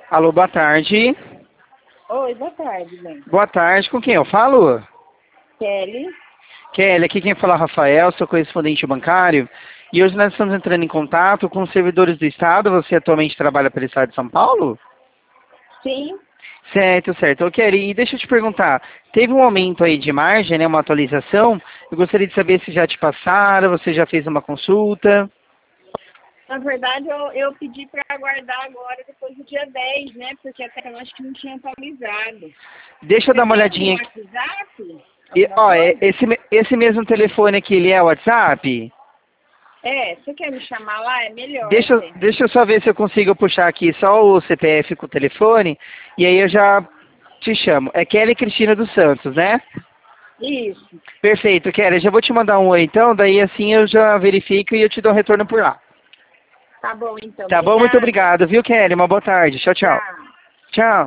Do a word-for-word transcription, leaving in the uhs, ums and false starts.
Alô, boa tarde. Oi, boa tarde, bem. Boa tarde, com quem eu falo? Kelly. Kelly, aqui quem fala é Rafael, sou correspondente bancário. E hoje nós estamos entrando em contato com os servidores do Estado. Você atualmente trabalha pelo Estado de São Paulo? Sim. Certo, certo. Ô, Kelly, e deixa eu te perguntar, teve um aumento aí de margem, né, uma atualização? Eu gostaria de saber se já te passaram, você já fez uma consulta. Na verdade, eu, eu pedi para aguardar agora, depois do dia dez, né? Porque até eu acho que não tinha atualizado. Deixa eu Você dar uma tem algum olhadinha aqui. WhatsApp? E, Alguma ó, é- coisa? esse, me- esse mesmo telefone aqui, ele é o WhatsApp? É, você quer me chamar lá? É melhor Deixa, eu- até. deixa eu só ver se eu consigo puxar aqui só o C P F com o telefone, e aí eu já te chamo. É Kelly Cristina dos Santos, né? Isso. Perfeito, Kelly. Já vou te mandar um oi então, daí assim eu já verifico e eu te dou um retorno por lá. Tá bom, então. Tá bom? Muito Obrigada. obrigado, viu, Kelly? Uma boa tarde. Tchau, tchau. Tchau. Tchau.